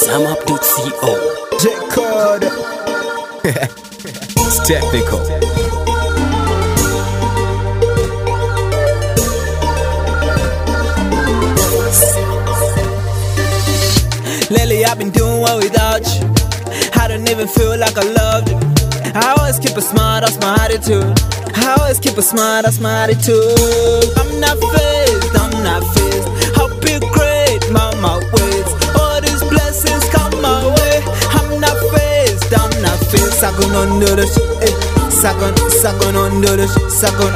SamUp.co. J-Code. It's technical. Lately I've been doing well without you. I don't even feel like I loved you. I always keep a smile, that's my attitude. I always keep a smile, that's my attitude. I'm not phased, I'm not phased. I'll be great, mama waits. All these blessings come my way. I'm not phased, I'm not phased. Sagon under the shit, Sagon under the shit, Sagon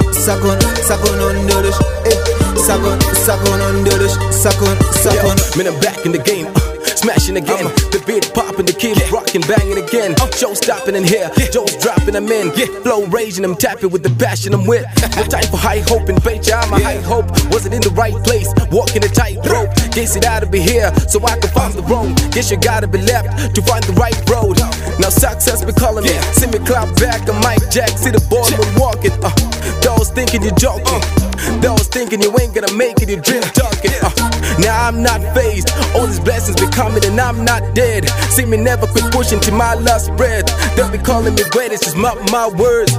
under the shit, Sagon under the shit, Sagon. Man, I'm back in the game. Smashing again, the beat popping, the kid rocking, banging again. Show stopping in here, Joe's dropping them in. Flow raging, I'm tapping with the passion I'm with. No time for high hope and fate, my high hope wasn't in the right place. Walking a tightrope, guess it had to be here so I can find the road. Guess you gotta be left to find the right road. Now success be calling me, see me clap back on Mike Jack, see the boy walking. Those thinking you're joking, those thinking you ain't gonna make it, you dream talking. Now I'm not phased, all these blessings be coming and I'm not dead. See me never quit pushing to my last breath. They'll be calling me great, it's just my words.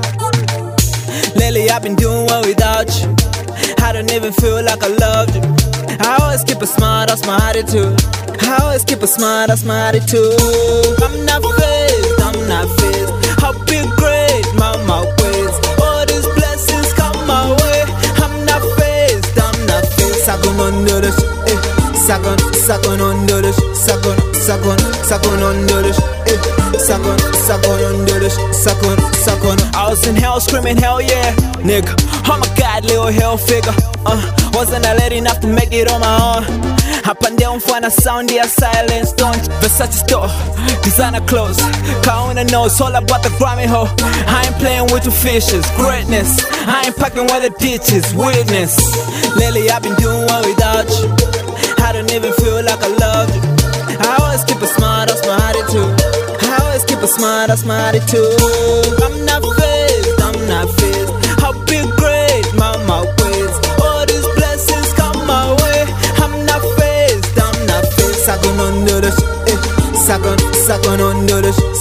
Lately I've been doing well without you. I don't even feel like I loved you. I always keep a smile, that's my attitude. I always keep a smile, that's my attitude. I'm not phased, I'm not phased. I'll be great, mama waits. All these blessings come my way. I'm not phased, I'm not phased. Sagon under the shit, Sagon under the shit, Sagon under the shit, Sagon under the shit, Sagon. I was in hell screaming hell yeah, nigga. Oh my god, little hell figure. Wasn't I late enough to make it on my own? Up and down for a sound, yeah, silence, don't. Versace store, designer clothes, count the nose, all about the Grammy hoe. I ain't playing with your fishes, greatness. I ain't packing where the ditches, witness. Lately I've been doing well without you. I don't even feel like I loved you. I always keep a smile, that's my attitude. I always keep a smile, that's my attitude. I'm not phased, I'm not phased. I'll be great, mama waits. All these blessings come my way. I'm not phased, I'm not phased. Sagon under the shit, Sagon under the shit,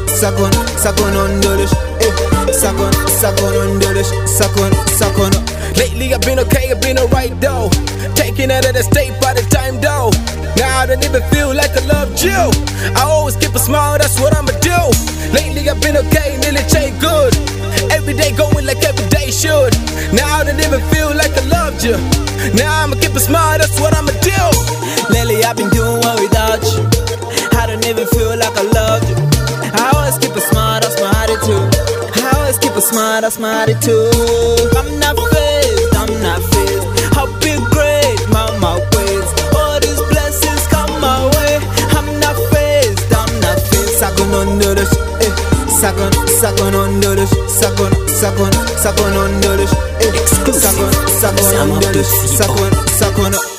Sagon under the shit, Sagon under the shit, Sagon. Lately I've been okay, I've been alright though. Taking out of the state by the time though. Now I don't even feel like I loved you. I always keep a smile, that's what I'ma do. Lately I've been okay, nearly change good. Every day going like every day should. Now I don't even feel like I loved you. Now I'ma keep a smile, that's what I'ma do. Lately I've been doing well without you. I don't even feel like I loved you. I always keep a smile, that's my attitude. I always keep a smile, that's my attitude. I'm not phased, I'm not phased. I'll be great, mama waits. All these blessings come my way. I'm not phased, I'm not phased. Sagon under the shit, Sagon under the shit, Sagon under the shit, Exclusive. Sagon under the shit, Sagon.